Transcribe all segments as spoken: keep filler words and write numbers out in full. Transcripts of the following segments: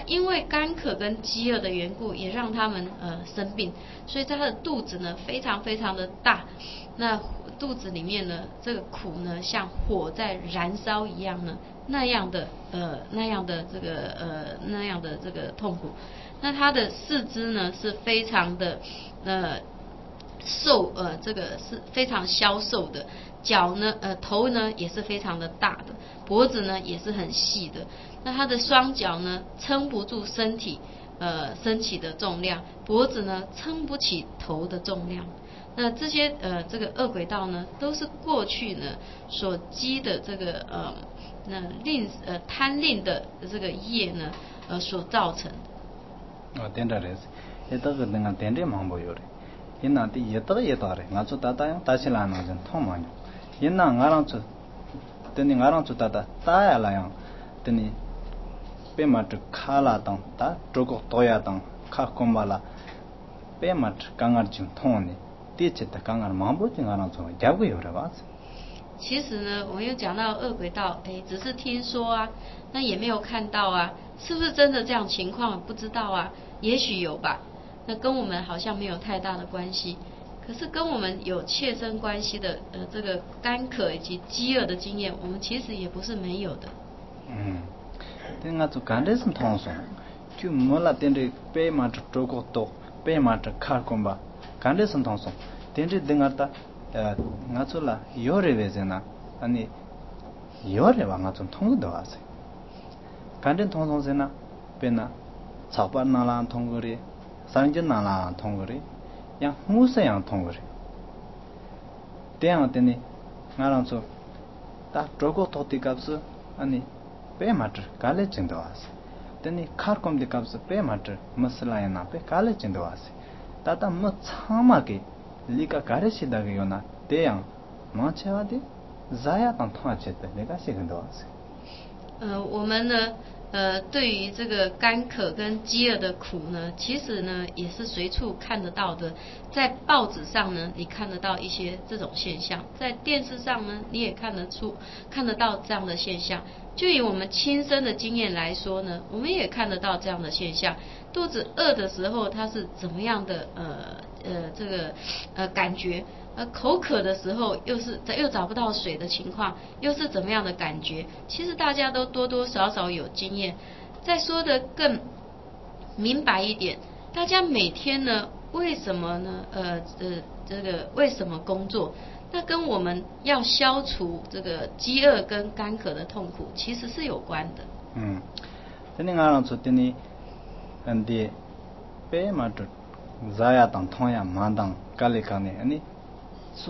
因为干渴跟饥饿的缘故，也让他们呃生病，所以他的肚子呢非常非常的大，那肚子里面呢这个苦呢像火在燃烧一样呢，那样的呃那样的这个呃那样的这个痛苦。那他的四肢呢是非常的呃瘦，呃这个是非常消瘦的，脚呢呃头呢也是非常的大的，脖子呢也是很细的。那他的双脚呢撑不住身体呃升起的重量，脖子呢撑不起头的重量。那这些呃这个恶鬼道呢，都是过去呢所积的这个呃那吝呃贪吝的这个业呢呃所造成的。 哦，对的嘞，也这个那个对的蛮不有的，因那的也这个也大嘞，俺做大大样大起来那种痛蛮有，因那俺让做，等你俺让做大大大呀那样，等你。别嘛这卡拉当打，这个多呀当卡空巴拉，别嘛这刚刚就痛呢，第七的刚刚忙不进俺那做，也会有的吧子。 其实呢，我们又讲到恶鬼道，哎，只是听说啊，那也没有看到啊，是不是真的这样情况不知道啊？也许有吧，那跟我们好像没有太大的关系。可是跟我们有切身关系的，呃，这个干渴以及饥饿的经验，我们其实也不是没有的。 嗯。等俺做干的是通松，就没了等着白马这周国多，白马这卡空吧，干的是通松，等着等俺的呃，俺做了有的为什么？安尼有的话俺做通的话是，干的通松是呢，别那草板那啦通过的，山间那啦通过的，像木石样通过的，这样的呢，俺让做，打周国多的个是安尼。पे मटर काले चिंदवासे तनी खार कम दिकाब से पे मटर मसला या ना पे काले चिंदवासे ताता म छामा के लिका कारे सिदा के योना ते yang माचेवा दे जाया तं थाचे ते लेका सिगंदवासे 呃，我们呢，呃，对于这个干渴跟饥饿的苦呢，其实呢也是随处看得到的。在报纸上呢，你看得到一些这种现象；在电视上呢，你也看得出看得到这样的现象。就以我们亲身的经验来说呢，我们也看得到这样的现象。肚子饿的时候，它是怎么样的呃呃这个呃感觉？呃，口渴的时候又是又找不到水的情况，又是怎么样的感觉？其实大家都多多少少有经验。再说的更明白一点，大家每天呢，为什么呢？呃呃，这个为什么工作？那跟我们要消除这个饥饿跟干渴的痛苦，其实是有关的。 嗯，这里俺说的呢，嗯的，白马这zaaya当痛呀麻当咖喱咖呢，你。소소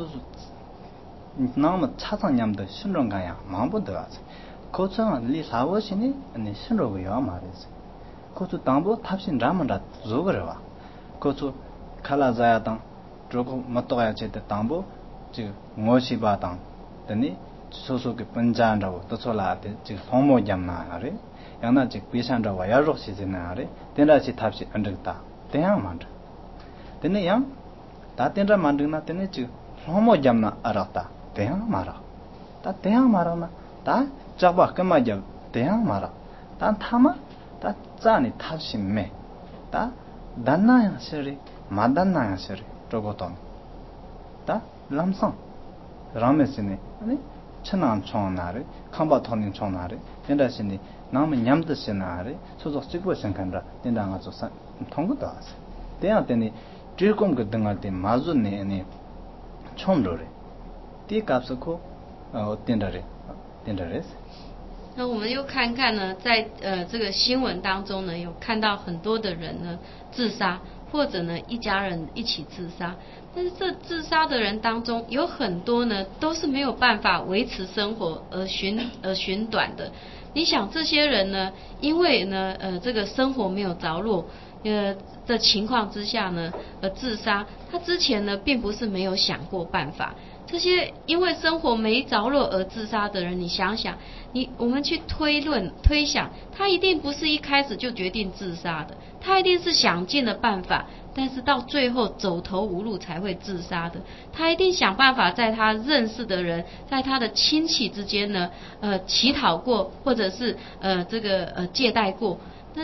너무 차상냠도 신론가야 마음도 들어서 고쳐는 리 사워시니 아니 신로고요 말이지 고쳐 당보 탑신 라면다 조거려와 고쳐 칼라자야당 조고 못도야 제때 당보 지 모시바당 되니 소소게 번잔다고 또sol라데 지 소모 잠나래 양나 지 비산다와 야록시지나래 된다시 탑시 안득다 대양만 되니 양 다된다 만드나 되니 지 소모 잠나 알았다 대양 말아 다 대양 말아나 다 잡아 그마자 대양 말아 단 타마 다 짜니 탑심매 다 단나야 시리 마단나야 시리 저거던 다 람상 라메스네 아니 천안 총나리 캄바토닌 총나리 된다시니 나무 냠드시나리 소소 찍고 생각한다 된다가 저 통고도 왔어 대양 때니 질공 그 등할 때 마주네 아니 총로래 第一个是可呃点的嘞，点的嘞。 那我们又看看呢，在呃这个新闻当中呢，有看到很多的人呢自杀，或者呢一家人一起自杀。但是这自杀的人当中，有很多呢都是没有办法维持生活而寻而寻短的。你想这些人呢，因为呢呃这个生活没有着落呃的情况之下呢，而自杀，他之前呢并不是没有想过办法。这些因为生活没着落而自杀的人，你想想，你我们去推论推想，他一定不是一开始就决定自杀的，他一定是想尽了办法，但是到最后走投无路才会自杀的。他一定想办法在他认识的人，在他的亲戚之间呢，呃，乞讨过，或者是呃这个呃借贷过。那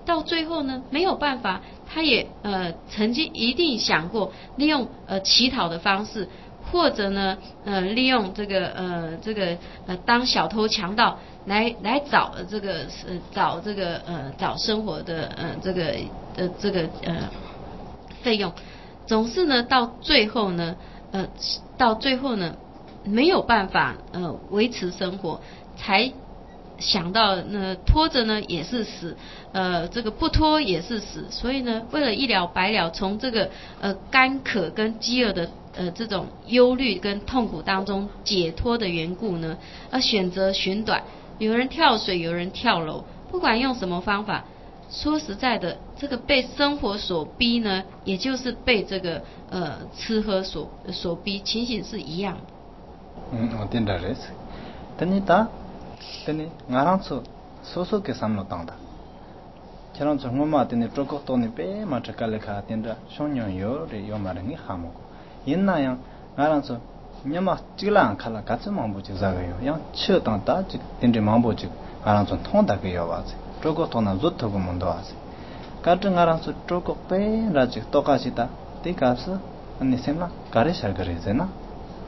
到最后呢，没有办法，他也呃曾经一定想过利用呃乞讨的方式，或者呢呃利用这个呃这个呃当小偷强盗来来找这个呃找这个呃找生活的呃这个呃这个呃费用，总是呢到最后呢呃到最后呢没有办法呃维持生活，才想到呢拖着呢也是死，呃这个不拖也是死，所以呢为了一了百了，从这个呃干渴跟饥饿的呃这种忧虑跟痛苦当中解脱的缘故呢，而选择寻短，有人跳水，有人跳楼，不管用什么方法，说实在的，这个被生活所逼呢，也就是被这个呃吃喝所所逼，情形是一样的。 嗯，我听到的是，但你打。tene ngarang su soso ke samlo tangda charang chu ngoma tene troko to ni pe ma chakale kha tenda shonyo yo re yo mara ni khamo yinna yang ngarang su nyama chila khala katsu mambo chi zaga yo yang che tang ta chi tende mambo chi ngarang su thonda ke yo wa se troko to na zut to mo ndo wa se ka ngarang su troko pe ra chi to ka chi ta te ka su ani semla kare shar gare ze na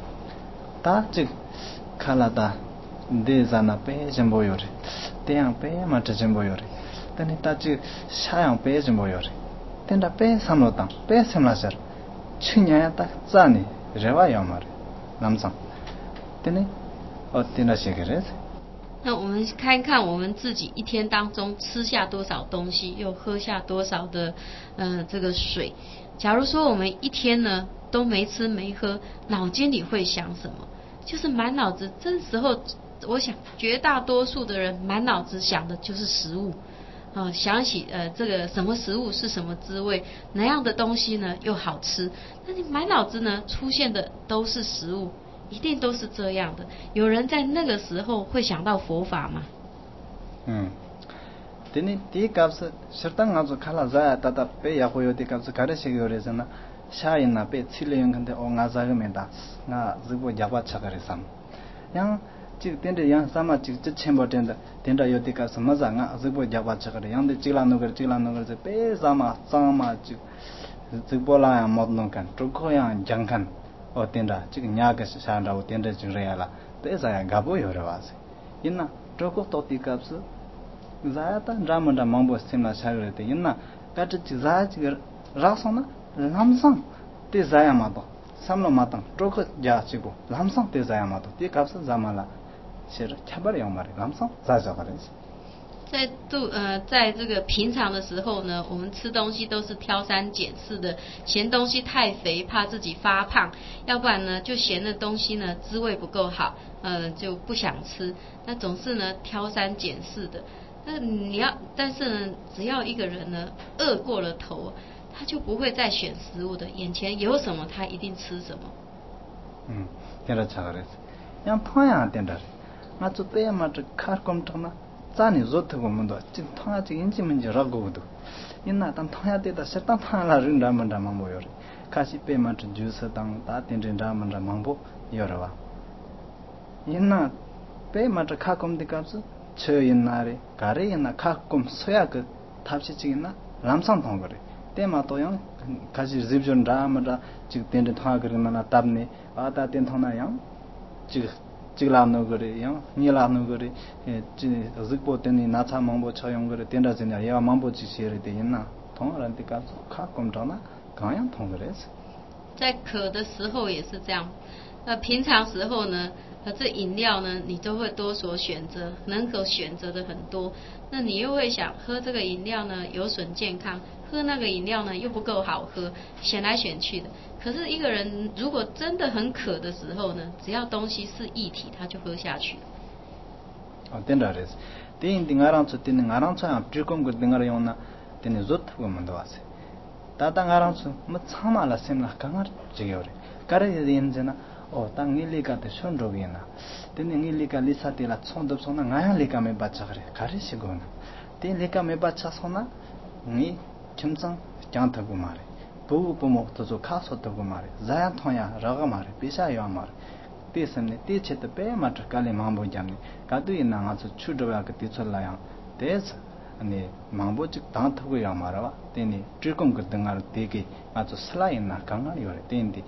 ta chi khala ta 데자나 페 점보요레 대양 페 마트 점보요레 tene tachi shayang pe jimboyore tenda pe samlotang pe semlasar chinyaya ta zani rewa yomare namsang tene o tenda shigere。 那我们看看我们自己一天当中吃下多少东西，又喝下多少的呃这个水。假如说我们一天呢都没吃没喝，脑筋里会想什么？就是满脑子，这时候我想绝大多数的人满脑子想的就是食物啊、呃，想起呃这个什么食物是什么滋味，哪样的东西呢又好吃，那你满脑子呢出现的都是食物，一定都是这样的。有人在那个时候会想到佛法吗？ 嗯，这里第一个是适当我就看了在大大被也会有的个是开的些个人呢，下一那被吃了用看的哦，我这个没打，那这个家伙吃个人什么，像。지 텐데 양 사마 지 쳔버 텐데 텐다 요티카 스마자 nga zigbo jaba chakare yang de chila no gar chila no gar se pe sama sama ji zigbo la ya mod no kan trukho ya jangkan o tenda ji nya ga sa da o tenda ji re ya la pe sa ya gabo yo ra wa se inna trukho to ti kap su za ta ram da mambo simla sa re te inna ka ji za ji ra so na lam sang te za ya ma do samlo ma tang trukho ja chi bo lam sang te za ya ma do ti kap su za ma la 在度呃，在这个平常的时候呢，我们吃东西都是挑三拣四的，嫌东西太肥，怕自己发胖，要不然呢，就嫌那东西呢滋味不够好，呃，就不想吃。那总是呢挑三拣四的。那你要，但是呢，只要一个人呢饿过了头，他就不会再选食物的，眼前有什么他一定吃什么。 嗯，听得差了，像同样听得。nga chu te ma chu khar kom thona chani zot go mun do chin thona chi inchi mun je rago do inna tan thoya te da setan thana la rin da man da mang bo yor kashi pe ma chu ju sa tang ta tin rin da man da mang bo yor wa inna pe ma chu kha kom de ka chu che inna re ka re inna kha kom soya ge thap chi chi inna ram sang thong gore te ma to yang kashi zib jon da ma da chi tin de thona ge na tab ne a ta tin thona yang chi chiglamno gore yang nilamno gore ji zikpo teni nacha mangbo chayong gore tenda jenya ya mangbo chi shere de yinna thong ran de ka kha kom dona ga yang thong gore 在渴的时候也是这样，那平常时候呢，呃，这饮料呢，你都会多所选择，能够选择的很多，那你又会想喝这个饮料呢有损健康，喝那个饮料呢又不够好喝，选来选去的。可是一个人如果真的很渴的时候呢，只要东西是液体，他就喝下去。 哦，对的，是。对，你阿让出，对，你阿让出啊，只讲个你阿用那，对你做土个么多是。但当阿让出，么参马了什么刚刚这个嘞，个人的人呢，哦，当你理解的顺着个呢，对你你理解理解的啦，从头从那俺样理解没办法个嘞，个人是个呢，对理解没办法说呢，你轻松讲得过嘛嘞。부부 부모 도저 카소도 말이 자야 통야 라가 말이 비샤요 말이 때스네 때체도 빼 맞을 깔리 마음보 잡니 가도 있나 가서 추저야 그 뒤철라야 데스 아니 망보직 당토고야 말아와 되니 즐거운 그 등을 되게 아주 슬라이나 강하리 요래 되는데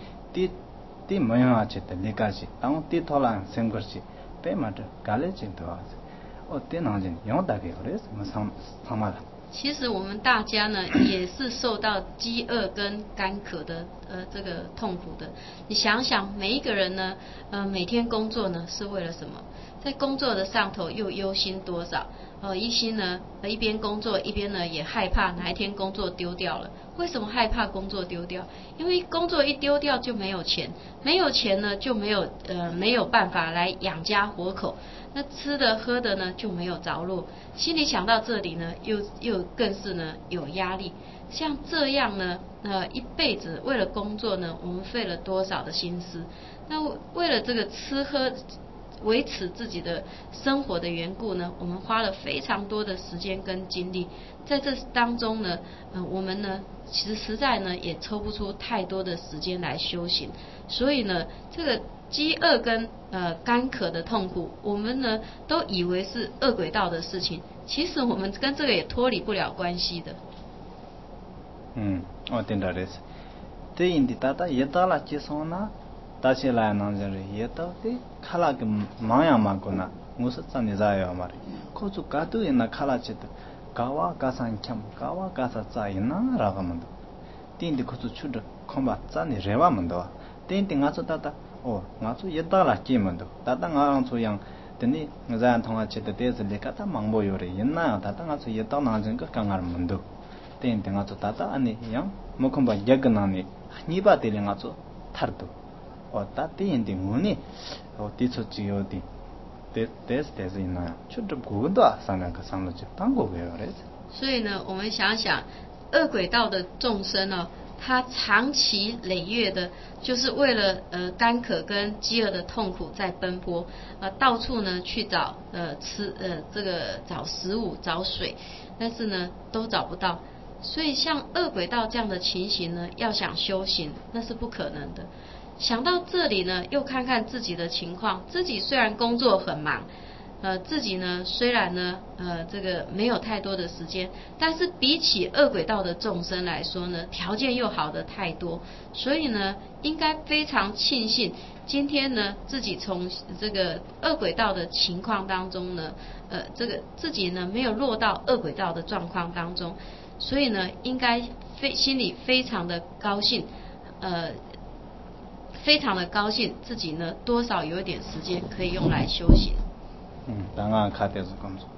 띠띠 모양아치때 내가지 당 띠토랑 생거지 빼마저 갈래진도 하지 어때 나진 영다게 그래서 뭐 상마라 其实我们大家呢也是受到饥饿跟干渴的呃这个痛苦的。你想想，每一个人呢，呃每天工作呢是为了什么？在工作的上头又忧心多少？呃一心呢呃一边工作一边呢也害怕哪一天工作丢掉了。为什么害怕工作丢掉？因为工作一丢掉就没有钱，没有钱呢就没有呃没有办法来养家活口。那吃的喝的呢就没有着落，心里想到这里呢，又又更是呢有压力。像这样呢，呃，一辈子为了工作呢，我们费了多少的心思？那为了这个吃喝维持自己的生活的缘故呢，我们花了非常多的时间跟精力，在这当中呢，呃，我们呢其实实在呢也抽不出太多的时间来修行，所以呢，这个饥饿跟呃干渴的痛苦，我们呢都以为是恶鬼道的事情，其实我们跟这个也脱离不了关系的。 嗯，我听到的是，这印的大大也到了接送呢，大起来呢就是也到的，看了个忙呀忙过呢，我是真的在要嘛的，可是搞到人那看了去的，搞哇搞上强，搞哇搞上在那那个么的，听的可是出的，恐怕真的热哇么的，听的我说大大。哦，我说也到了几门的，但当我让出样，等你我在同学吃的点子里，看他忙不有的，人呐，但当我说也到那阵个刚刚门的，等等我说大大安尼样，没看把一个那里，你把的人我说他的，哦，但等等我呢，哦，第出只有的，得得是得是那样，就这古的上面个上了就当过个有的。 所以呢，我们想想，恶鬼道的众生呢、哦。他长期累月的，就是为了呃干渴跟饥饿的痛苦在奔波，呃到处呢去找呃吃呃这个找食物找水，但是呢都找不到，所以像恶鬼道这样的情形呢，要想修行那是不可能的。想到这里呢，又看看自己的情况，自己虽然工作很忙。呃，自己呢，虽然呢，呃，这个没有太多的时间，但是比起恶鬼道的众生来说呢，条件又好的太多，所以呢，应该非常庆幸，今天呢，自己从这个恶鬼道的情况当中呢，呃，这个自己呢没有落到恶鬼道的状况当中，所以呢，应该非心里非常的高兴，呃，非常的高兴自己呢多少有一点时间可以用来修行。 嗯，当然看电视工作。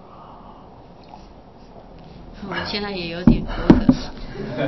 我现在也有点口渴。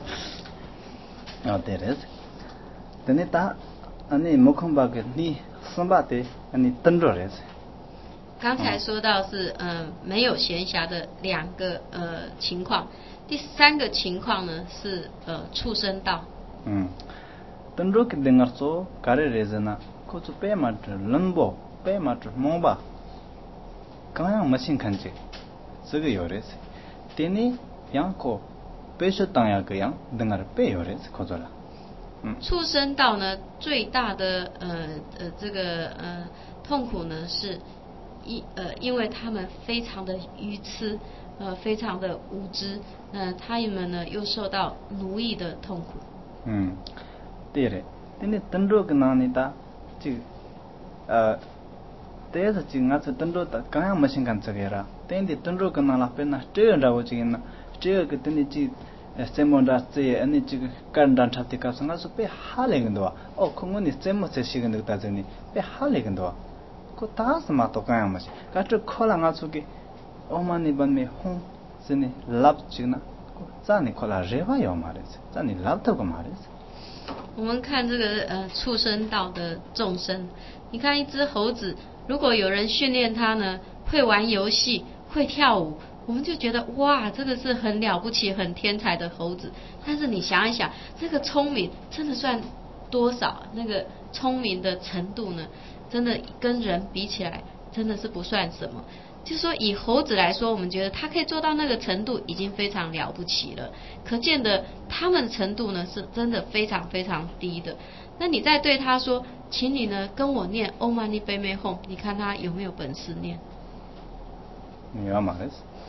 啊，对的。等你打，你没空把个你上班的，你等着嘞。 刚才说到是呃没有闲暇的两个呃情况，第三个情况呢是呃畜生道。 嗯，等着个等儿说，搞的日子呢，可是白马着冷不，白马着忙吧。刚样没心看见，这个有的是，但你样可白说当样个样，等儿白有的是可做了。嗯， 畜生道呢最大的呃呃这个呃痛苦呢是一呃因为他们非常的愚痴，呃非常的无知，呃他们呢又受到奴役的痛苦。 嗯，对的，但你等着个哪里打，这呃。第一次进俺是等着的，刚样没心看这个啦。等你等着跟那那边呢，这样着我进呢，这个等你去，呃，怎么着这，你这个干单差的搞上，俺说别哈那个多，哦，可我你怎么才习惯那个大这呢？别哈那个多，可打什么都刚样没心，可这可能俺说个，我们那边没红，是呢，拉不进呢，咱呢可能热话要嘛的，咱呢拉头个嘛的。 我们看这个呃畜生道的众生，你看一只猴子。如果有人训练他呢，会玩游戏，会跳舞，我们就觉得哇，这个是很了不起、很天才的猴子。但是你想一想，这个聪明真的算多少？那个聪明的程度呢，真的跟人比起来，真的是不算什么。就是说，以猴子来说，我们觉得它可以做到那个程度，已经非常了不起了。可见的，他们的程度呢，是真的非常非常低的。那你再对他说，请你呢跟我念 Om Mani Padme Hum， 你看他有没有本事念？ 你要嘛的，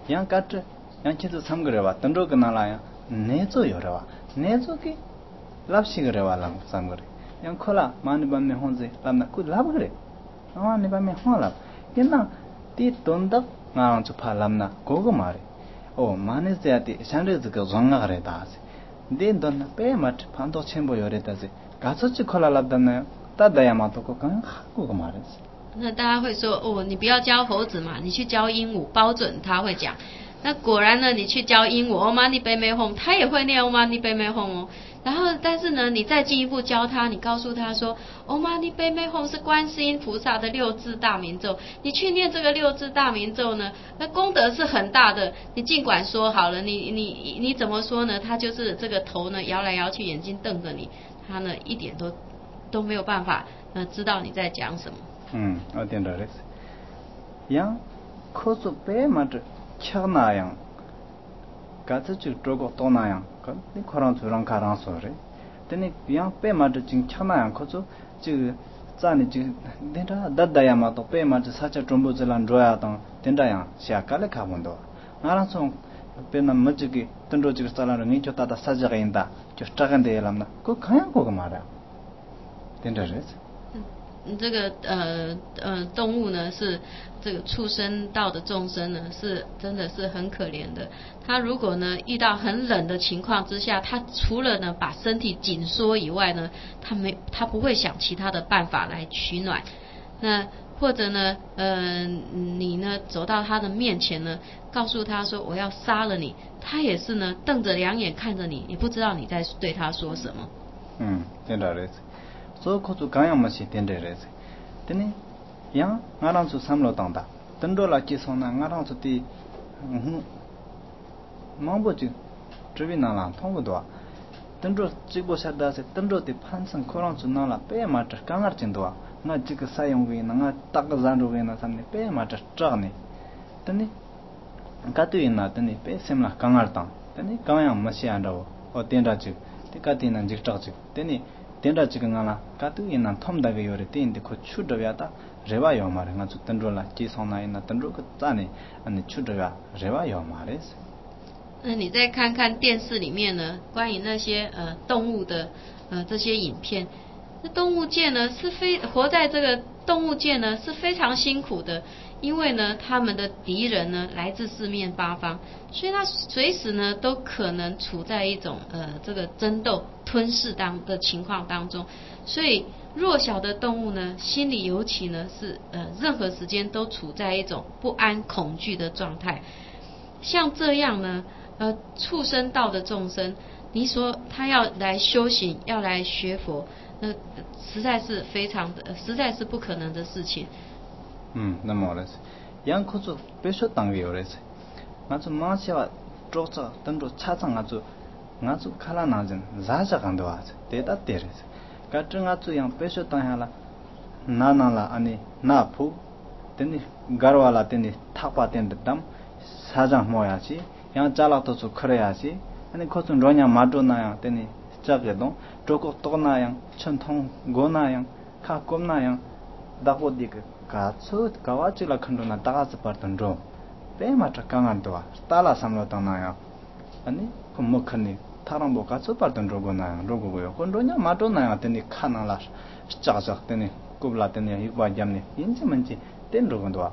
양 까트 양 치도 참 그래와 던도 그나라야 내조 요래와 내조기 랍시 그래와 람 삼그래 양 콜라 많이 밤에 혼자 람나 그 랍 그래 아니 밤에 혼랍 옛나 티 돈다 나랑 좀 팔람나 고고 말해 오 마네스야티 샹르즈가 zonga 그래 다스 데 돈나 빼마트 판도 첨보 요래다지 가서치 콜라 랍다나요 따다야마도 그냥 하고 말했어 那大家会说哦，你不要教猴子嘛，你去教鹦鹉，包准他会讲。那果然呢，你去教鹦鹉 ，Oh mani padme hum， 他也会念 Oh mani padme hum 哦。然后，但是呢，你再进一步教他，你告诉他说 ，Oh mani padme hum 是观世音菩萨的六字大明咒，你去念这个六字大明咒呢，那功德是很大的。你尽管说好了，你你你怎么说呢？他就是这个头呢摇来摇去，眼睛瞪着你，他呢一点都都没有办法呃知道你在讲什么。 음, 어딘다 그랬어. 양 코스 빼마트 켜나양. 같이 저거 또나양. 그 코란 주랑 가랑 소리. 근데 양 빼마트 진 켜나양 코스 지 자니 지 된다 다다야마도 빼마트 사차 좀보질란 줘야던 된다양 시아깔에 가본도. 나랑서 빼나 멋지게 던도지가 살아는 니 좋다다 사자가 인다. 저 작은데 람나. 그 그냥 그거 말이야. 된다 그랬어. 这个呃呃动物呢是这个畜生道的众生呢是真的是很可怜的。他如果呢遇到很冷的情况之下，他除了呢把身体紧缩以外呢，他没他不会想其他的办法来取暖。那或者呢呃你呢走到他的面前呢，告诉他说我要杀了你，他也是呢瞪着两眼看着你，也不知道你在对他说什么。 嗯，真的是。so kozu gayam ma shi tende res tene yang ngarang su samlo tangda tendo la ki sona ngarang su ti mambo ji zhibi na la thong do tendo jibo sha da se tendo ti phansang korang su na la pe ma ta kangar chin do na ji ka sayong wi na nga tak zan ro wi na samne pe ma ta cha ne tene ka tu ina tene pe semla kangar tang tene gayam ma shi an do o tenda ji ti ka ti na ji ta ji tene 된다 지금 하나 가두이나 톰다게 요래 된데 그 추더야다 레바요 말에 가지고 던로라 지성나이나 던로 그 짠에 아니 추더야 레바요 말에서 那你再看看电视里面呢，关于那些呃动物的呃这些影片，那动物界呢是非活在这个动物界呢是非常辛苦的，因为呢他们的敌人呢来自四面八方，所以他随时呢都可能处在一种呃这个争斗吞噬当的情况当中，所以弱小的动物呢心里尤其呢是呃任何时间都处在一种不安恐惧的状态。像这样呢呃畜生道的众生，你说他要来修行要来学佛，那实在是非常的实在是不可能的事情。 嗯，那么了是yang kozu besho tangwe yo res ngazu maasiwa trocha tando chacha ngazu ngazu khala najin zaja gando wa deda teres katru ngazu yang besho tanghala na na la ani na phu teni garwala teni thapa ten dam sajang moya chi yang chala to chu khreya chi ani kozu ronya mato na yang teni chage don troko to na yang chen thong go na yang kha kom na yang dago dik 가츠 가와치라 칸도나 다가스 파르던로 베마타 강안도와 스탈라 삼로타나야 아니 콤모카니 타람보 가츠 파르던로 고나 로고고요 콘도냐 마도나야 테니 카나라 스차자 테니 쿠블라 테니 이과 잠니 인지 만지 텐로고도와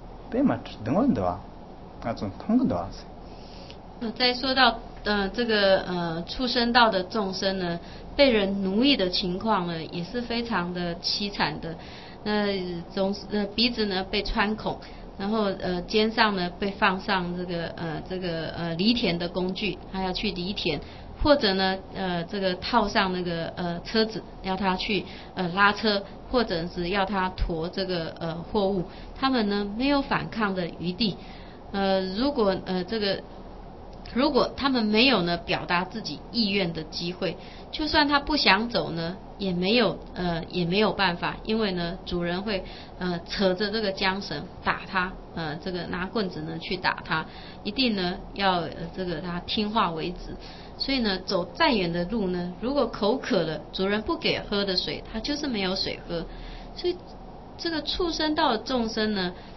베마트 등원도와 가츠 통고도와 呃，再说到呃这个呃畜生道的众生呢，被人奴役的情况呢，也是非常的凄惨的。那总呃鼻子呢被穿孔，然后呃肩上呢被放上这个呃这个呃犁田的工具，他要去犁田，或者呢呃这个套上那个呃车子，要他去呃拉车，或者是要他驮这个呃货物，他们呢没有反抗的余地。呃如果呃这个如果他们没有呢表达自己意愿的机会，就算他不想走呢，也没有呃也没有办法，因为呢主人会呃扯着这个缰绳打他，呃这个拿棍子呢去打他，一定呢要呃这个他听话为止。所以呢走再远的路呢，如果口渴了，主人不给喝的水，他就是没有水喝。所以这个畜生道的众生呢，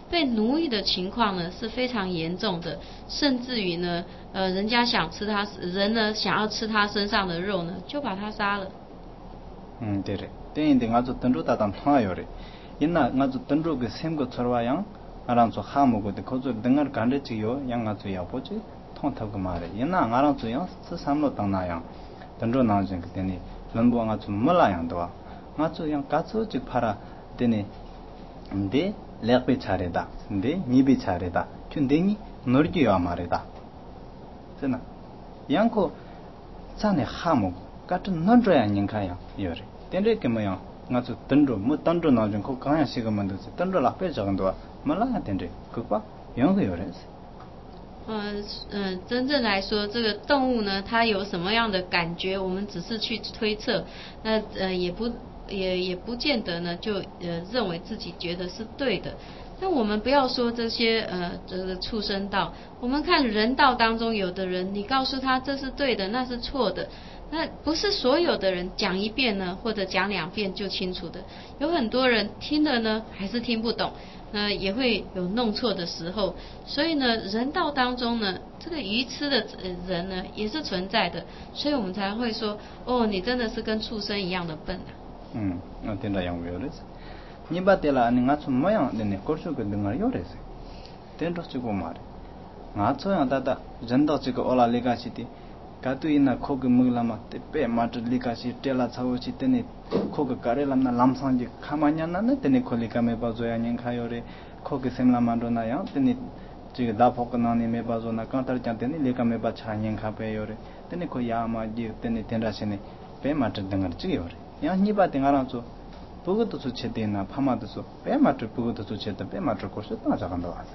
被奴役的情况呢是非常严重的，甚至于呢，呃，人家想吃他人呢想要吃他身上的肉呢，就把他杀了。 嗯，对的，等于的，我就等着他当朋友嘞。因那我就等着个三个出来样，俺让做哈木个的，可是等俺干的只有，样俺就要不去通透个嘛嘞。因那俺让做样是三路当那样，等着那种个的呢，人不俺就没那样多，俺就样干脆就怕了的呢，的两倍差的，的二倍差的，就等于哪里就要嘛的，真的，样个咱的哈木。干这哪这样人看呀？有的，但这个么样，我就等着，没等着那种可刚样些个么东西，等着了别这个多，没那样等着，可把样个有人是。 嗯嗯，真正来说，这个动物呢，它有什么样的感觉，我们只是去推测，那呃也不也也不见得呢，就呃认为自己觉得是对的。那我们不要说这些呃这个畜生道，我们看人道当中，有的人你告诉他这是对的，那是错的。那不是所有的人讲一遍呢，或者讲两遍就清楚的，有很多人听了呢还是听不懂，那也会有弄错的时候。所以呢，人道当中呢，这个愚痴的人呢也是存在的，所以我们才会说，哦，你真的是跟畜生一样的笨啊。 嗯，我听到样有的是，你把的了，你俺从么样的呢？过去个等俺有的是，听着这个嘛的，俺这样大大人道这个欧拉里嘎西的。가두이나 코그 먹라마테 빼 마트 리카시 텔라 차오치 테네 코그 가레람나 람상지 카마냐나네 테네 콜리카메 바조야 냥카요레 코그 셈라만도나야 테네 지금 다포크나니 메바조나 칸타르짱 테네 리카메 바차 냥카페요레 테네 코야마지 테네 텐라시네 빼 마트 등을 지요레 야 니바 등아랑조 부고도 수체데나 파마도소 빼 마트 부고도 수체데 빼 마트 코스 따자간다 와서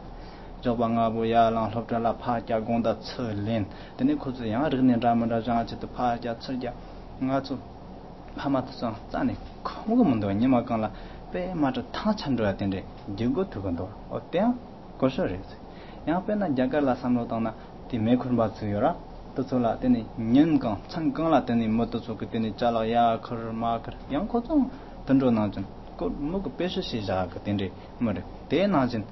저방아 보야 랑럽달라 파자 공다 철린 데네 코즈 양 르네 라마다 장아치도 파자 철자 ngazu 파마트서 짠네 코고문도 니마강라 빼 마저 타찬도야 된데 지고 두건도 어때요? 고셔레스 양 빼나 자갈라 삼로당나 디메콘바츠요라 또솔라 데네 년강 창강라 데네 모토소 그때네 잘라야 커르마크 양 코종 던조나준 그 뭐그 빼시시자 그때네 뭐래 대나진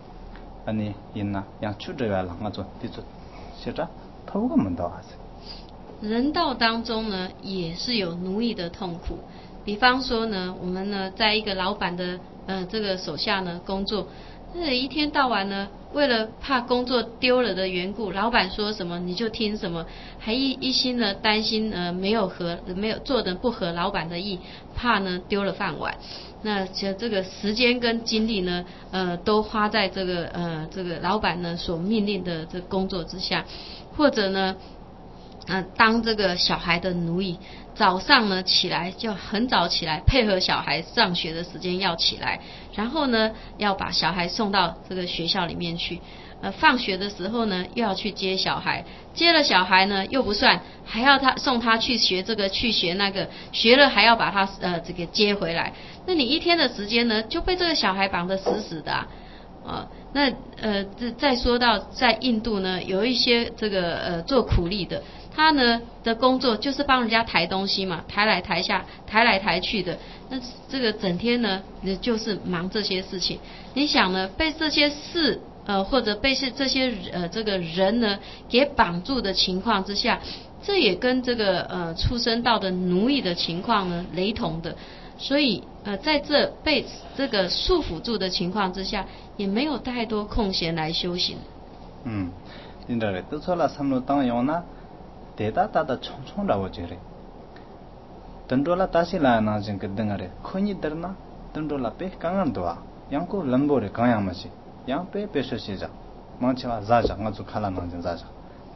아니 있나 양 추저야라 맞죠 뒤쪽写着头个门道还是人道当中呢也是有奴役的痛苦，比方说呢我们呢在一个老板的呃这个手下呢工作，那一天到晚呢为了怕工作丢了的缘故，老板说什么你就听什么，还一一心呢担心呃没有合没有做的不合老板的意，怕呢丢了饭碗。那其实这个时间跟精力呢，呃，都花在这个呃这个老板呢所命令的这工作之下，或者呢，呃，当这个小孩的奴役，早上呢起来就很早起来，配合小孩上学的时间要起来，然后呢要把小孩送到这个学校里面去。呃，放学的时候呢，又要去接小孩，接了小孩呢又不算，还要他送他去学这个，去学那个，学了还要把他呃这个接回来。那你一天的时间呢，就被这个小孩绑得死死的啊。啊那呃，再说到在印度呢，有一些这个呃做苦力的，他呢的工作就是帮人家抬东西嘛，抬来抬下，抬来抬去的。那这个整天呢，就是忙这些事情。你想呢，被这些事。呃，或者被是这些呃这个人呢给绑住的情况之下，这也跟这个呃畜生道的奴役的情况呢雷同的，所以呃在这被这个束缚住的情况之下，也没有太多空闲来修行。 嗯，听到了，都说了三路当用呢，대다다다총총라고저래等着了大西来那这个等个嘞，可你等呢，等着了别刚刚多啊，养过冷波的刚养么些。양 빼 빼셔시자 망치와 자자 ngazu khala nang진 자자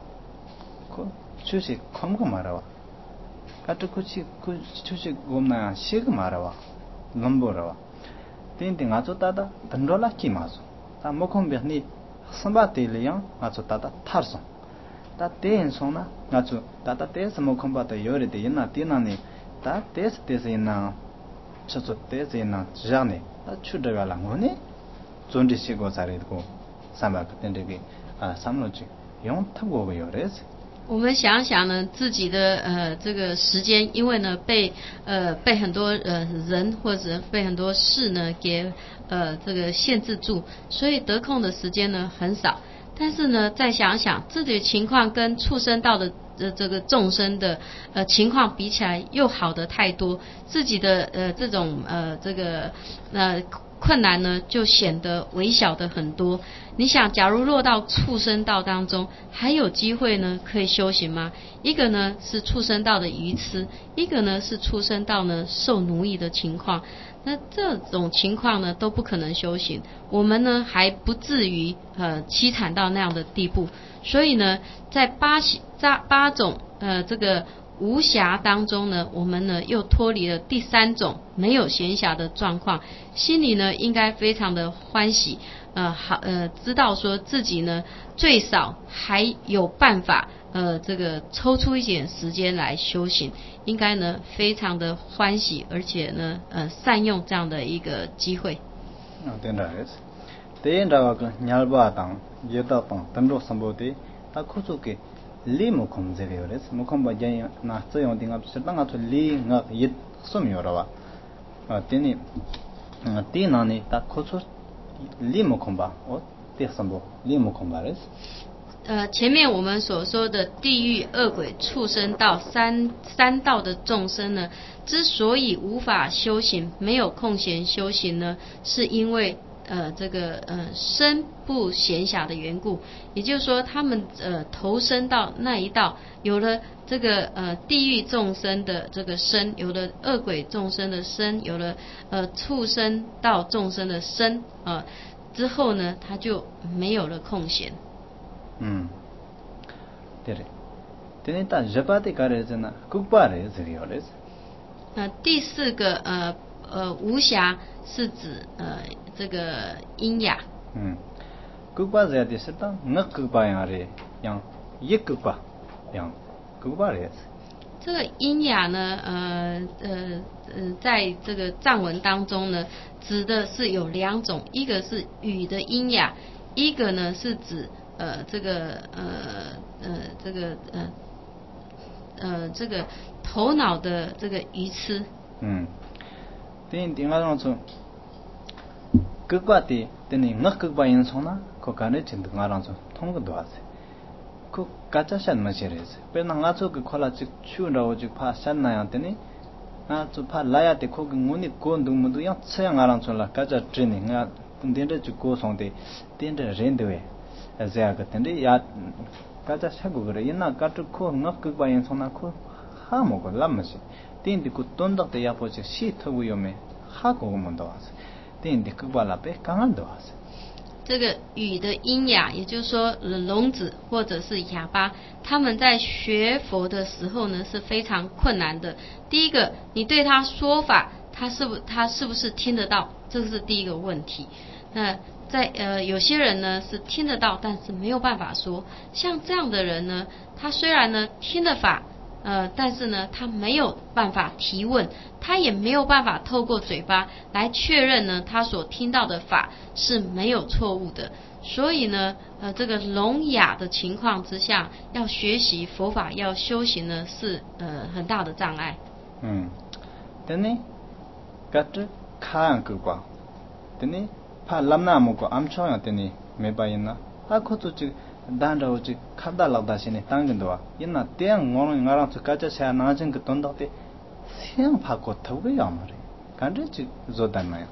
ko chusi khomga marawa katu kuchi ku chusi gomna shig marawa lambораwa tinti ngazu tada dandola ki masu ta mokhom behni sambate liang ngazu tada tharso ta ten sona ngazu tada tes mokhom ba ta yore de yina tinani ta tes tes yina chaso tes yina jane ta chudaga la ngone 존지시고 자리고 삼박 된데게 아 삼로지 용 타고 요레스 我们想想呢，自己的呃这个时间，因为呢被呃被很多呃人或者被很多事呢给呃这个限制住，所以得空的时间呢很少。但是呢，再想想自己的情况跟畜生道的呃这个众生的呃情况比起来，又好得太多。自己的呃这种呃这个呃困难呢，就显得微小的很多。你想，假如落到畜生道当中，还有机会呢可以修行吗？一个呢是畜生道的愚痴，一个呢是畜生道呢受奴役的情况。那这种情况呢都不可能修行，我们呢还不至于呃凄惨到那样的地步。所以呢，在八八八种呃这个无暇当中呢，我们呢又脱离了第三种没有闲暇的状况，心里呢应该非常的欢喜，呃好呃知道说自己呢最少还有办法呃这个抽出一点时间来修行，应该呢非常的欢喜，而且呢呃善用这样的一个机会。 啊，对的，是。对，那个鸟巴当、野大当、登陆什么的，他可是给李木空这个有的，木空把人那这样的啊，是当啊出李啊也什么有了吧？啊，对呢，嗯，对那呢，他可是李木空吧？哦，对什么？李木空吧？是。 呃，前面我们所说的地狱、恶鬼、畜生道三三道的众生呢，之所以无法修行，没有空闲修行呢，是因为呃这个呃身不闲暇的缘故。也就是说，他们呃投身到那一道，有了这个呃地狱众生的这个身，有了恶鬼众生的身，有了呃畜生道众生的身啊、呃、之后呢，他就没有了空闲。 嗯，对的。对，那日巴的干的是呢，古巴的是有的。 那第四个呃呃无暇是指呃这个阴雅。 嗯，古巴这的是当那古巴样的样，一古巴样，古巴的是。 这个阴雅呢，呃呃呃，在这个藏文当中呢，指的是有两种，一个是语的阴雅，一个呢是指呃这个呃呃这个呃呃这个头脑的这个愚痴。 嗯，对，另外一种，古巴的，对呢，那古巴人说呢，可干的真的我让说通个多少次。그 가짜 샷 마시레스 베나 나초 그 콜라 직 추라오 직 파 샷나야 되니 나초 파 라야 데 코그 무니 곤둥무도 야 츠양 아랑 촌라 가짜 트레이닝 나 딘데 직 고송데 딘데 렌데웨 아자야 그 딘데 야 가짜 샷고 그래 이나 가트 코 넉그 바인 소나 코 하모고 람마시 딘데 그 돈덕데 야 포지 시 터부요메 하고 문도 와서 딘데 그 발라베 강한도 와서 这个语的阴雅，也就是说聋子或者是哑巴，他们在学佛的时候呢是非常困难的。第一个，你对他说法，他是不他是不是听得到，这是第一个问题。那在呃有些人呢是听得到，但是没有办法说。像这样的人呢，他虽然呢听得法。呃，但是呢，他没有办法提问，他也没有办法透过嘴巴来确认呢，他所听到的法是没有错误的。所以呢，呃，这个聋哑的情况之下，要学习佛法，要修行呢，是呃很大的障碍。 嗯，但呢，搿只看个光，但呢，怕lâm na một個âm cho tên này mấy bài na, à có tổ chức đàn đầu chức khắp đại lão đại sinh tăng gần đó, yên na tiếng ngon ngon rằng các cha sẽ nói chuyện cái tuần đó thì tiếng phát có thấu cái gì mà đấy, cái đó chứ rồi đàn này,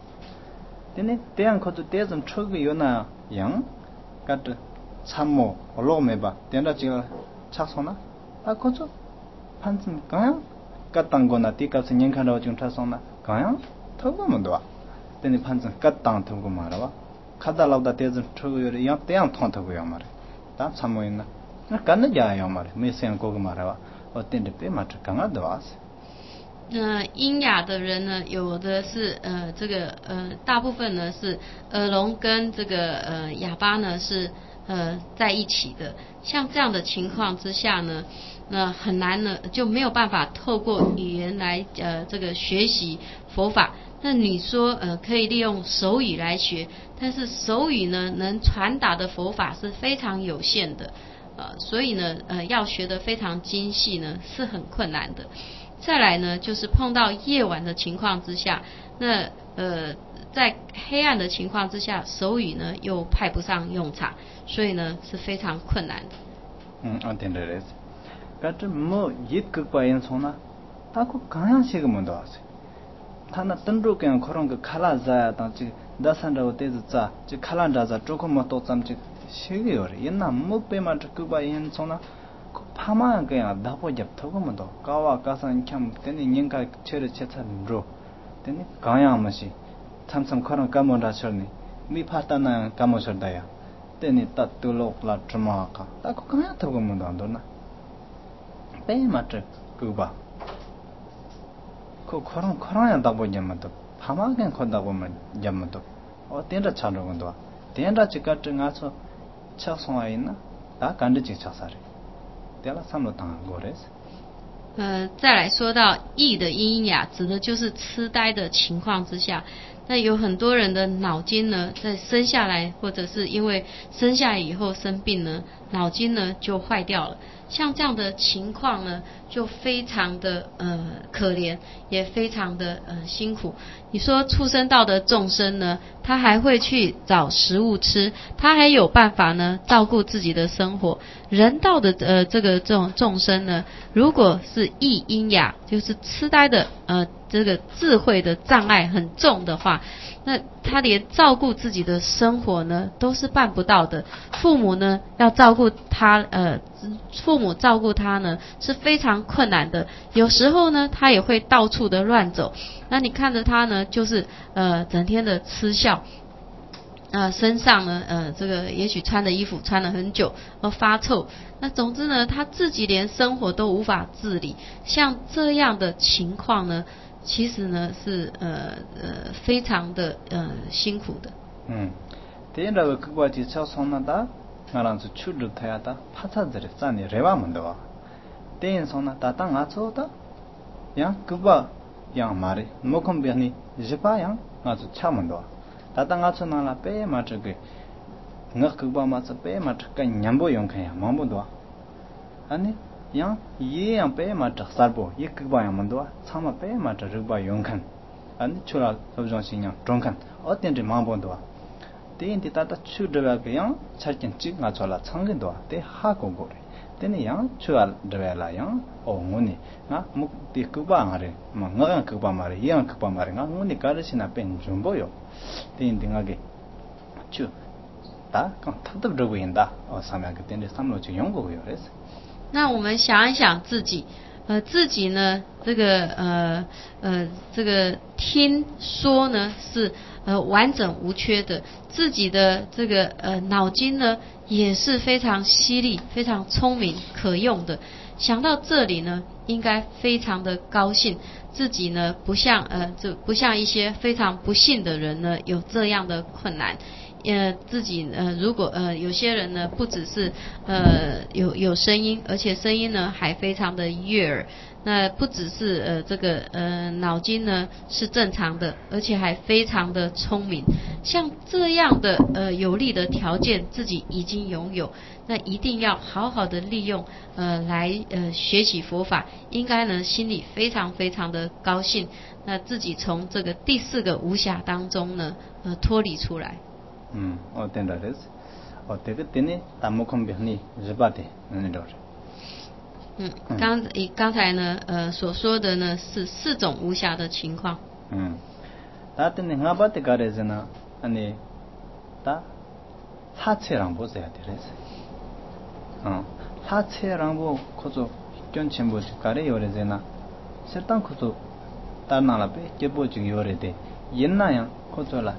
tên này tiếng có tổ tiếng zum chúc cái na yang, cái đó tham mô, lô mấy bài, tiếng đó chỉ chắc xong na, à có tổ phán zum cái cái tăng con na tí cái sinh nhân khăn đó chúng ta xong na, cái thấu cái mà đó. tên 판정 까땅 타고 말아와 카달라우다 대전 추요리 양 대양 통타고요 말이 다 참모있나 간는 야요 말이 메시안 고고 말아와 어떤데 배 맞을 강아도 와서 那阴哑的人呢，有的是呃这个呃大部分呢是耳聋跟这个呃哑巴呢是呃在一起的。像这样的情况之下呢，那很难呢就没有办法透过语言来呃这个学习佛法。那你说呃可以利用手语来学，但是手语呢能传达的佛法是非常有限的。 呃，所以呢，呃，要学得非常精细呢，是很困难的。再来呢，就是碰到夜晚的情况之下，那呃，在黑暗的情况之下，手语呢又派不上用场，所以呢是非常困难的。 嗯，안 된다래서. 그러니까 뭐 이극과연 소나 타고 강양식은 뭐 도와서. 타나 던로 그냥 그런 거 칼라자야 당지 다산라고 때자. 지 칼란자자 조금 뭐또 잠지 시기요. 옛날 뭐 빼만 그과연 소나 파마한 그냥 나보 잡터고 뭐도 가와 가산 캠 때니 인가 처리 채찬로. 때니 강양마시 참참 그런 까모라셔니 미파타나 까모셔다야. 때니 따뚜록라 주마가 따고 그냥 타고 뭐도 안 도나. 빼마트 그바 그 그런 그런 다고 냐면도 파마겐 건다고 면 냐면도 어 된다 차로건도 된다 지가 증아서 차송아 있나 다 간드지 차사리 내가 삼로 당한 거래서 呃，再来说到翳的阴哑，指的就是痴呆的情况之下。那有很多人的脑筋呢，在生下来或者是因为生下来以后生病呢，脑筋呢就坏掉了。像这样的情况呢，就非常的呃可怜，也非常的呃辛苦。你说畜生道的众生呢，他还会去找食物吃，他还有办法呢照顾自己的生活。人道的呃这个这种众生呢，如果是翳阴哑，就是痴呆的呃这个智慧的障碍很重的话，那他连照顾自己的生活呢都是办不到的。父母呢要照顾他呃父母照顾他呢是非常困难的，有时候呢他也会到处的乱走。那你看着他呢就是呃整天的嗤笑。呃，身上呢，呃，这个也许穿的衣服穿了很久，而发臭。那总之呢，他自己连生活都无法自理。像这样的情况呢，其实呢是呃呃非常的呃辛苦的。 嗯，대인라고 그거지 처선나다 나랑서 추르 타야다 파차들이 짠이 레와문도와 대인 손나다 땅 아초다 양 그거 양 말이 뭐건 변이 지바양 아주 차문도와 다당 아초나라 빼 맞게 너 그거 맞아 빼 맞게 냠보 용카야 mam보도 아니 양 이양 빼 맞아 살보 이 그거 양문도 참아 빼 맞아 그거 용칸 아니 추라 소정신양 종칸 어떤지 mam보도 대인디 따다 추르가게 양 차진 찍 맞춰라 창근도 대 하고 거래 때는 양 추알 들어라 양 어머니 나 목디 그거 말에 뭐 너가 그거 말에 이양 그거 말에 나 오늘 가르치나 뺀 좀 보여 대인딩하게 추 다 그럼 탁답 들고 있다 어 사면 그때는 삼로 지 연구고요 그래서 那我们想一想自己呃自己呢这个呃呃这个听说呢是呃完整无缺的，自己的这个呃脑筋呢也是非常犀利非常聪明可用的。想到这里呢应该非常的高兴，自己呢不像呃这不像一些非常不幸的人呢有这样的困难。呃，自己呃，如果呃，有些人呢，不只是呃有有声音，而且声音呢还非常的悦耳。那不只是呃这个呃脑筋呢是正常的，而且还非常的聪明。像这样的呃有利的条件，自己已经拥有，那一定要好好的利用呃来呃学习佛法，应该呢心里非常非常的高兴。那自己从这个第四个无暇当中呢呃脱离出来。 嗯，哦，对的，是，哦，这个等你大木空边你日巴的，那种。 嗯，刚以刚才呢，呃，所说的呢是四种无暇的情况。 嗯，那等你阿巴的个人是呢，安尼，他他车上不是呀，对的是，嗯，他车上不可做跟全部个人有的是呢，适当可做，当然了，别结不就有的的，因那样可做了。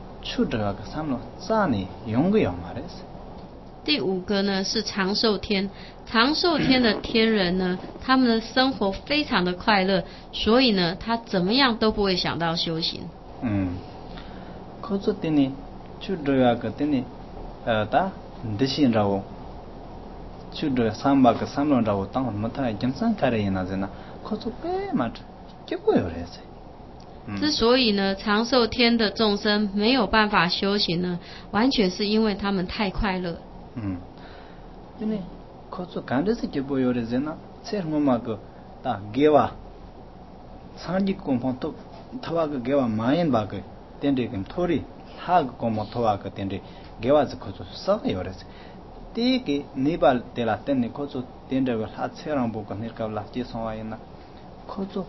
第五个呢是长寿天，长寿天的天人呢，他们的生活非常的快乐，所以呢，他怎么样都不会想到修行。 嗯，可是的呢，去这个个的呢，呃，他的心着，去这三百个三轮着，当我们他经常开的那些呢，可是别嘛，结果有的是。 之所以呢，长寿天的众生没有办法修行呢，完全是因为他们太快乐。 嗯，因为 거저 간데스 개보요레제나 세르모마고 다 게와 상지 콤폰토 타와가 게와 마엔바고 텐데금 토리 하고 콤모 토와가 텐데 게와즈 거저 서요레스 티게 네발 테라 텐네 거저 텐데가 하체랑 보고 니르카블라 지송와이나 거저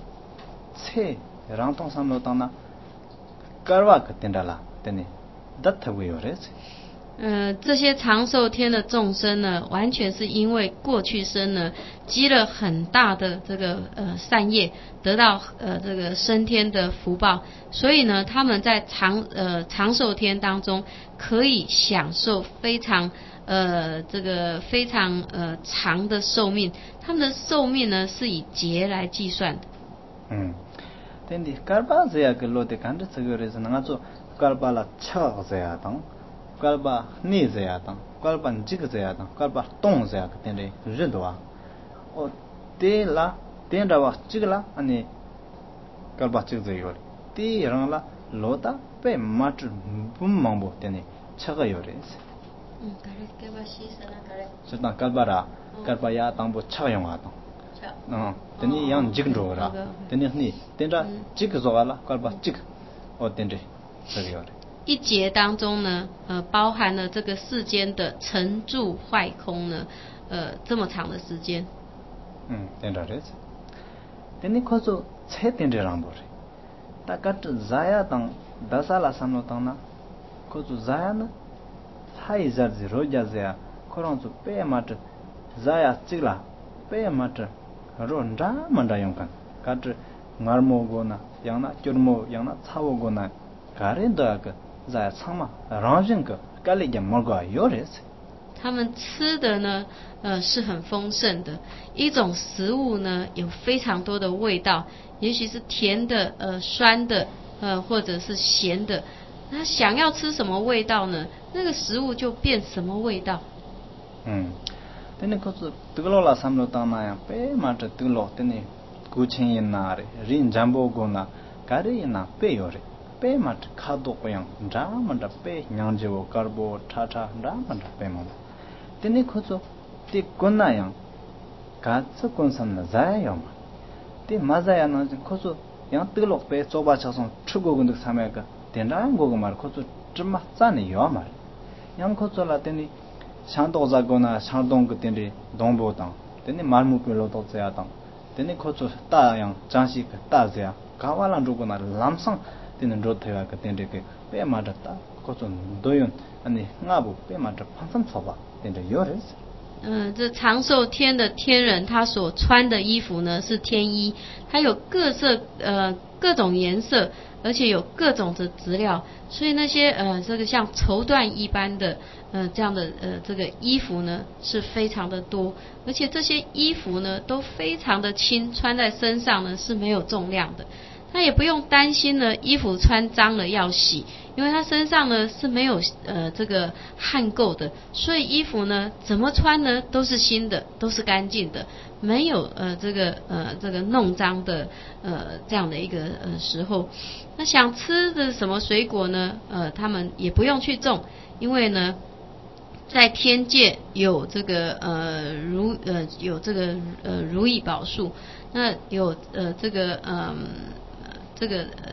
세 랑통 삼로타나 까르와가 텐달라 텐네 다타고요레스 呃，这些长寿天的众生呢，完全是因为过去生呢积了很大的这个呃善业，得到呃这个升天的福报，所以呢，他们在长呃长寿天当中可以享受非常呃这个非常呃长的寿命，他们的寿命呢是以劫来计算的。 嗯，但你嘎巴这样个落的看着这个人是那个做嘎巴了巧这样当。깔바 니제야당 깔바 지그제야당 깔바 똥제야 그때네 르도와 어 데라 데라와 지글라 아니 깔바 지그제요 데랑라 로다 베 마트 붐망보 때네 차가요레스 음 가레 깨바 시스나 가레 저당 깔바라 깔바야 당보 차용하당 어 때니 양 지그로라 때니 니 데라 지그조가라 깔바 지그 어 텐데 저기요레 一劫当中呢，呃，包含了这个世间的成住坏空呢，呃，这么长的时间。 嗯，对的嘞。但你可就才点这样不是？大概这za야当达萨拉三罗当呢，可就za야呢，还一下子罗家子呀，可能就白马这za야这个，白马这，罗扎满这样看，可这耳目过呢，样那脚目样那草过呢，个人都要个。在苍嘛，让人个家里的某个有人是。 他们吃的呢，呃，是很丰盛的。一种食物呢，有非常多的味道，也许是甜的、呃酸的、呃或者是咸的。他想要吃什么味道呢？那个食物就变什么味道。 嗯，但你可是得了啦，三罗当那样，白嘛这得了，但你古清人那的，人占卜过那，家里人那白有的。पे मत खादो कोयं जा मंडा पे न्यांजेवो करबो ठाठा डा मंडा पे मम तेने खोजो ते कोनायं गा츠 कोनसन न जायम ते मजाया न खोजो yang tilo pe zoba chason chugo gundu samega tenra gogo mar खोजो जम्मा जाने यो mar yang खोजो ला तेनी शांतो जागोना शांतों के तेने दोंबो तंग तेने मारमु पे लो तो जया तंग तेने खोजो तायं जांसी के ताजया गावालां रुगोना lamsang ते는 로테가 그때게 배 맞았다. 그것은 도연 아니 나부 배 맞아 방선 쳐봐. 근데 요레스 嗯，这长寿天的天人，他所穿的衣服呢是天衣，它有各色呃各种颜色，而且有各种的质料，所以那些呃这个像绸缎一般的呃这样的呃这个衣服呢是非常的多，而且这些衣服呢都非常的轻，穿在身上呢是没有重量的。他也不用担心呢，衣服穿脏了要洗，因为他身上呢是没有呃这个汗垢的，所以衣服呢怎么穿呢都是新的，都是干净的，没有呃这个呃这个弄脏的呃这样的一个呃时候。那想吃的什么水果呢？呃，他们也不用去种，因为呢，在天界有这个呃如呃有这个呃如意宝树，那有呃这个嗯。呃这个呃，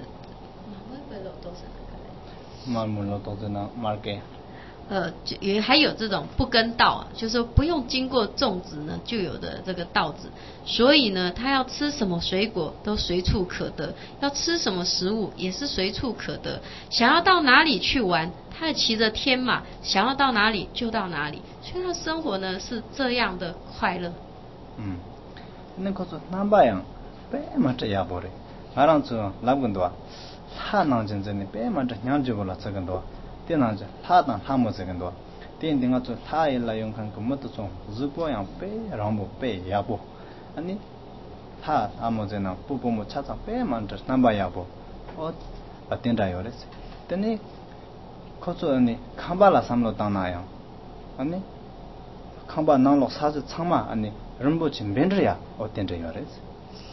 呃，也还有这种不耕稻，就是说不用经过种植呢就有的这个稻子，所以呢，他要吃什么水果都随处可得，要吃什么食物也是随处可得，想要到哪里去玩，他骑着天马，想要到哪里就到哪里，所以他生活呢是这样的快乐。 嗯，那可是南巴样，白嘛这样不嘞。 아랑저 라군도와 하낭전전에 빼만저 냥주고라 저건도 때나저 하당 하모저건도 땡땡아저 타일라 용칸 그것도 좀 즈고양 빼 랑보 빼 야보 아니 하 아모제나 부부모 찾아 빼만저 남바야보 어 아텐다요레스 때니 코초니 캄발라 삼로 당나요 아니 캄바 나로 사즈 창마 아니 름보친 벤드야 어텐다요레스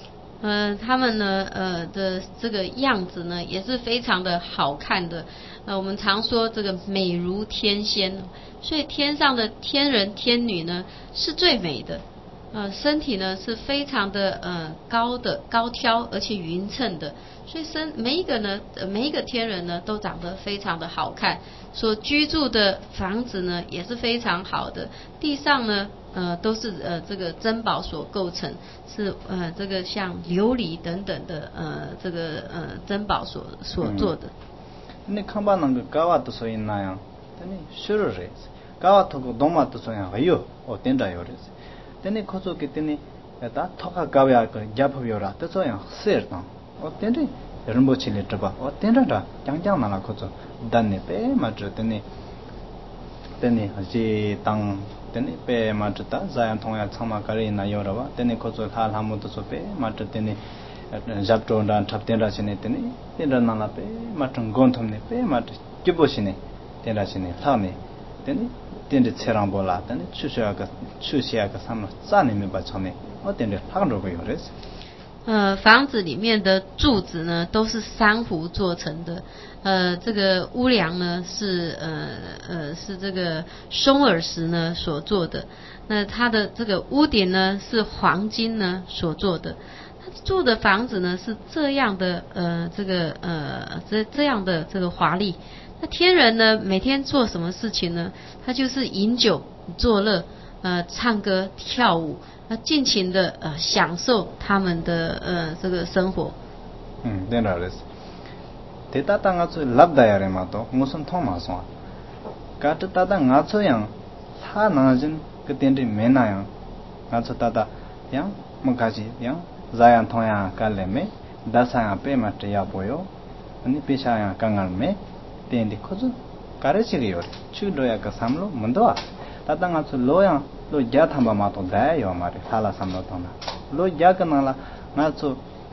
呃，他们呢，呃的这个样子呢，也是非常的好看的。呃，我们常说这个美如天仙，所以天上的天人天女呢是最美的。呃，身体呢是非常的呃高的高挑，而且匀称的，所以身每一个呢，呃、每一个天人呢都长得非常的好看。所居住的房子呢也是非常好的，地上呢呃都是呃这个珍宝所构成，是呃这个像琉璃等等的呃这个呃珍宝所所做的。 你看吧，那个高瓦都说因那样，但你说了嘞，高瓦头个东马都说样，哎呦，我点着有嘞。但你可做给等你，呃，他头个高呀个加普有啦，都这样色当，我点着人不起来着吧，我点着着，讲讲那啦可做，但你别嘛着等你，等你还是当等你别嘛着他，这样同样参嘛可以那有了吧，等你可做他他们都说别嘛着等你。जब तो डांट ठप तेरा सिने तेने तेरा नाला पे मटन गोंथ हमने पे मट किबो सिने तेरा सिने थाने तेने तेरे छेरां बोला तेने छुशिया का छुशिया का सामने जाने में बचाने और तेरे फागन रोग हो रे 呃，房子里面的柱子呢都是珊瑚做成的，呃，这个屋梁呢是呃呃是这个松耳石呢所做的，那它的这个屋顶呢是黄金呢所做的。住的房子呢是这样的，呃，这个呃这这样的这个华丽。那天人呢每天做什么事情呢？他就是饮酒作乐，呃，唱歌跳舞，那尽情的呃享受他们的呃这个生活。 嗯，对了，是。这大当我做拉达呀，嘛都我算通嘛算。搞这大当我做样，他那人个点的没那样，我做大大样，么开始样。जाया थोया काले में दसाया पे मटिया बोयो अनि पेशाया कंगल में तेंदी खोजु करे चिगियो चुडोया का सामलो मंदवा तातंगा सु लोया लो जा थंबा मा तो दायो हमारे थाला सामलो तो ना लो जा कनाला ना सु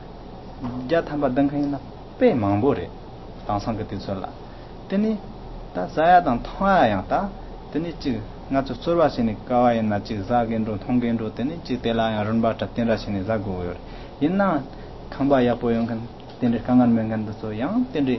जा थंबा दंखिना पे मांबोरे तांसंग के तिसला तेनी ता जाया दं थोया ता तेनी चि nga chu chorwa sini kawai na chi zagen ro thonggen ro teni chi tela ya runba ta tenra sini zago yor inna khamba ya poyong kan tenre kangan mengan do so yang tenre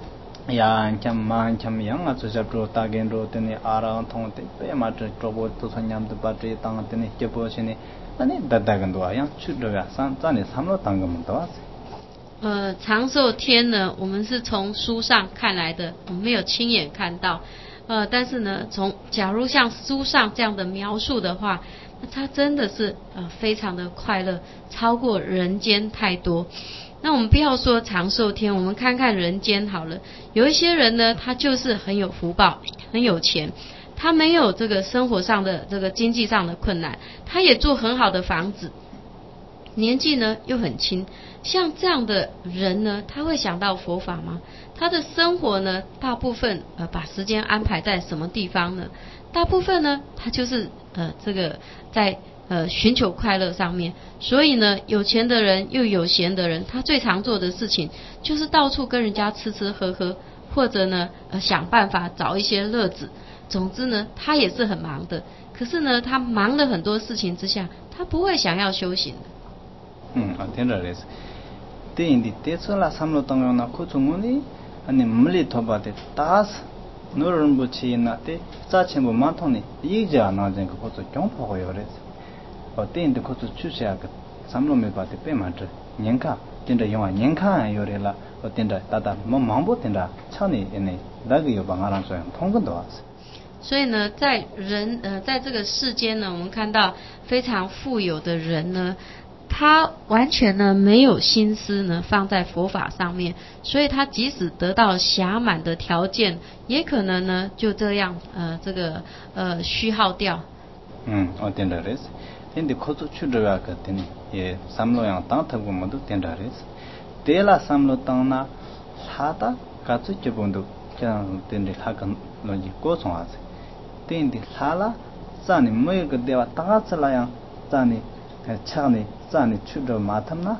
ya cham ma cham yang nga chu jap ro ta gen ro teni ara thong te pe ma tre trobo to sanyam de ba tre tang teni kepo sini ani dadda gan do yang chu do ya san za ni samlo tang gam do as 呃，长寿天呢，我们是从书上看来的，我们没有亲眼看到。呃，但是呢，从假如像书上这样的描述的话，那他真的是呃非常的快乐，超过人间太多。那我们不要说长寿天，我们看看人间好了。有一些人呢，他就是很有福报，很有钱，他没有这个生活上的这个经济上的困难，他也住很好的房子，年纪呢又很轻。像这样的人呢，他会想到佛法吗？他的生活呢，大部分呃把时间安排在什么地方呢？大部分呢，他就是呃这个在呃寻求快乐上面。所以呢，有钱的人又有闲的人，他最常做的事情就是到处跟人家吃吃喝喝，或者呢呃想办法找一些乐子。总之呢，他也是很忙的。可是呢，他忙了很多事情之下，他不会想要修行的。 嗯，啊，听着嘞是。तेंदी तेसला सामलो तंगना खुचुंगुनी अनि मली थोबाते तास नोरन बुची नाते चाचेमो माथोनी इजा नाजे को खुचु क्यों पगयो रे और तेंदी खुचु चुसिया का सामलो में बाते पे मात्र न्यंका तेंदा योवा न्यंका योरेला और तेंदा दादा म मांबो तेंदा छानी एने दागियो बांगारान सोयं थोंगन दोआस 所以呢，在人呃，在这个世间呢，我们看到非常富有的人呢，他完全呢没有心思呢放在佛法上面，所以他即使得到暇满的条件，也可能呢就这样呃这个呃虚耗掉。 嗯，哦，对的，是。因为可做出这个个的呢，也三罗样当头个么都对的是。对了，三罗当那他的各自基本都这样对的，他跟逻辑过程啊是。对的，他啦，咱你每个地方大致那样，咱你。차네 자네 추도 마탐나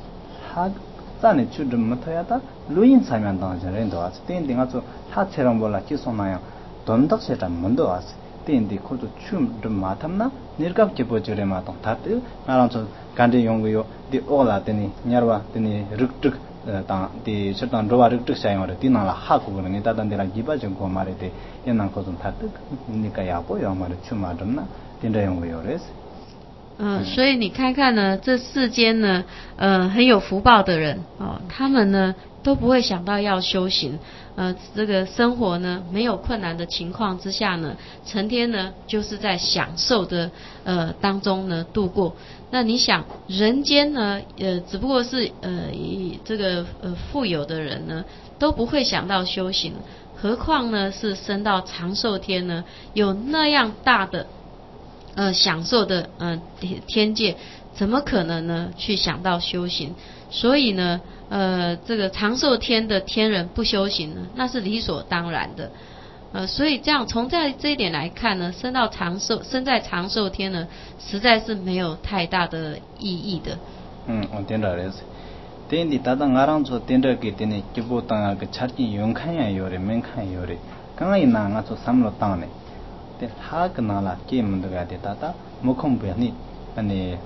하 자네 추도 못해야다 루인 사면 당하잖아요. 또 왔을 때 내가 저 하체랑 몰라 기소나요. 돈덕세다 문도 왔어. 텐디 코도 춤좀 마탐나 니르갑 제보저레 마통 타트 나랑서 간데 용고요 디 올라 테니 냐르와 테니 르크득 디 셔탄 로와 르크득 사이마레 디나라 하고는 니다단데라 기바정 고마레데 연난 코좀 타트 니까야 보여 마레 춤마dom나 텐데 용고요레스 嗯，所以你看看呢，这世间呢，呃，很有福报的人哦，他们呢都不会想到要修行，呃，这个生活呢没有困难的情况之下呢，成天呢就是在享受的呃当中呢度过。那你想，人间呢，呃，只不过是呃以这个呃富有的人呢都不会想到修行，何况呢是升到长寿天呢，有那样大的。呃，享受的呃天界，怎么可能呢？去想到修行，所以呢，呃，这个长寿天的天人不修行呢，那是理所当然的。呃，所以这样从在这一点来看呢，升到长寿，升在长寿天呢，实在是没有太大的意义的。 嗯，我听到了是。但你大当阿让做听着给的呢，基本当啊个查进用看呀有的，没看有的，刚刚一拿我做三六当呢。ते हाक नाला के मंदगा दे ताता मुखम बेनी अनि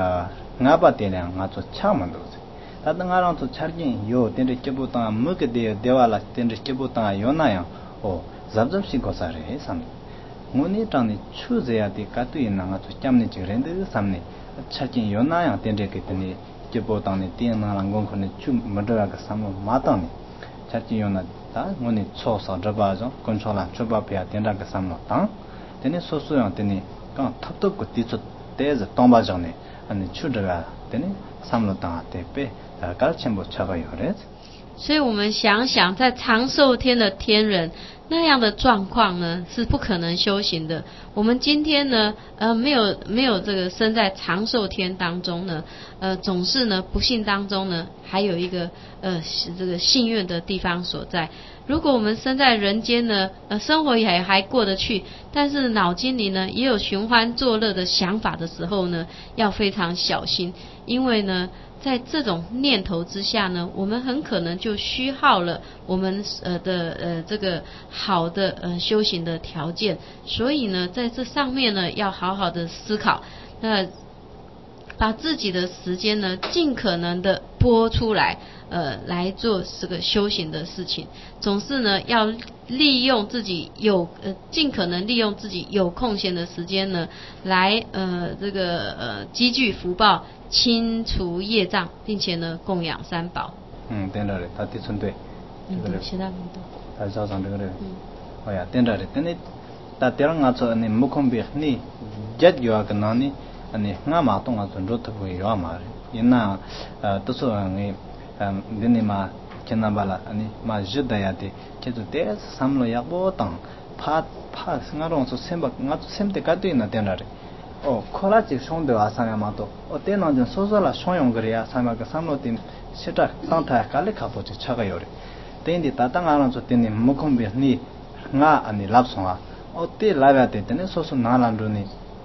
ngapa tele nga cho cha mando se ta da nga rang cho charjin yo ten de chebu ta muk de dewala ten de chebu ta yo na ya o zab zab si ko sa re sam ngoni tang ni chu ze ya de ka tu yin nga cho cham ni jren de sam ni charjin yo na ya ten de ke ten ni chebu ta ni tin na lang gong khone chu madra ka sam ma ta ni charjin yo na ta ngoni cho sa da ba jo kon cho la chu ba pya ten da ka sam no ta tene 소소양 tene 강 탑top 거 뒤쪽 대저 동바정네 아니 추드가 tene 삼로당 때배 가르침부 차가요 그래 所以我们想想在长寿天的天人那样的状况呢是不可能修行的。我们今天呢呃没有没有这个生在长寿天当中呢呃总是呢不幸当中呢还有一个呃这个幸运的地方所在。如果我们生在人间呢呃生活也还过得去，但是脑筋里呢也有寻欢作乐的想法的时候呢要非常小心，因为呢在这种念头之下呢，我们很可能就虚耗了我们呃的呃这个好的呃修行的条件，所以呢，在这上面呢，要好好的思考，那把自己的时间呢，尽可能的拨出来，呃，来做这个修行的事情。总是呢，要利用自己有呃，尽可能利用自己有空闲的时间呢，来呃这个呃积聚福报。清除业障，并且呢供养三宝。 嗯，对了嘞，他的村对。 嗯，对，是的，对。 他早上这个嘞。嗯。哎呀，对了嘞，但你，他第二个说你木空别你，节约个那你，你俺妈东啊尊重特别要嘛，因那呃都说你嗯，你嘛见那巴拉，你嘛日的呀的，就是得三六一波当，怕怕俺拢说先把俺先得搞对那点了嘞。어 콜라지 손도 아사야마도 어때는 좀 소소라 소용 그래야 사마가 삼로딘 시작 땅타 갈래 가보지 차가 요래 근데 따당 안은 저 때니 무콤비니 nga ani lapsonga 어때 라야 되더니 소소 나란도니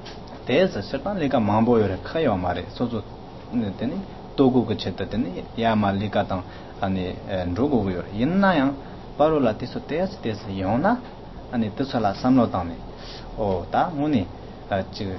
대서 certains les gars mambo yore khayo mare soso 되니 도구 그 쳇더니 야말리가 당 아니 로고 요래 옛나양 바로 라티소 테스 테스 요나 아니 뜻살라 삼로당네 어다 뭐니 지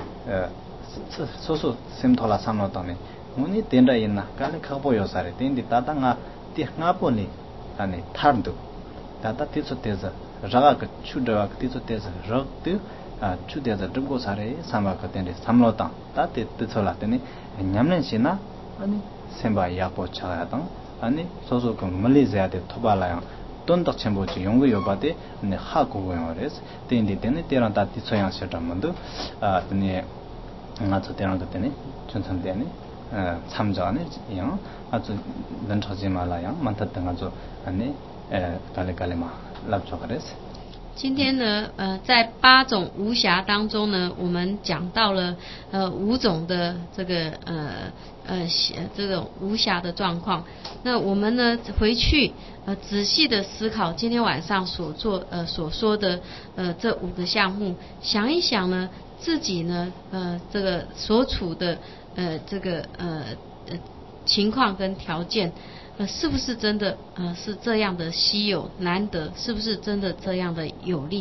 소소 셈토라 삼로당네 뭐니 된다 있나 갈래 가보요 사래 된디 따당아 티하보니 아니 타르도 다다 티소 테스 raga ka chudawa ka tiso tesa rag tu chudeza dribgo sare samba ka tende samlo tang ta te titsola tene nyamlen shi na ani semba yakpo chagaya tang ani soso ka mali zaya te thoba la yang tondak chenpo chi yungu yoba te ha kubo yung res tende tene terang ta titso yang sheta mandu tene nga tso terang ka tene chunsan tene 참자 ane yang nga tso danchak jima la yang mantat nga tso ane kale kale ma 今天呢，呃，在八种无暇当中呢，我们讲到了呃五种的这个呃呃这种无暇的状况。那我们呢回去呃仔细的思考今天晚上所做呃所说的呃这五个项目，想一想呢自己呢呃这个所处的呃这个呃呃情况跟条件。呃，是不是真的呃是这样的稀有难得？是不是真的这样的有利？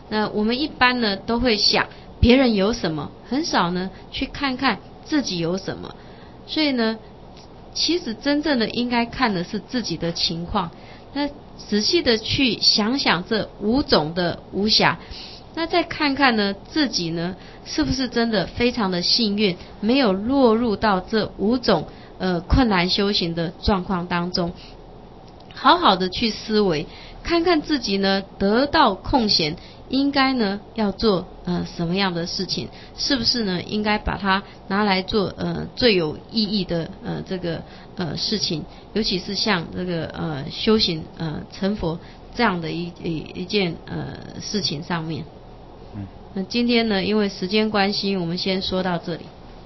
那我们一般呢都会想别人有什么，很少呢去看看自己有什么。所以呢，其实真正的应该看的是自己的情况。那仔细的去想想这五种的无暇，那再看看呢自己呢是不是真的非常的幸运，没有落入到这五种呃困难修行的状况当中。好好的去思维，看看自己呢得到空闲应该呢要做呃什么样的事情，是不是呢应该把它拿来做呃最有意义的呃这个呃事情，尤其是像这个呃修行呃成佛这样的一一一件呃事情上面。嗯，那今天呢因为时间关系，我们先说到这里。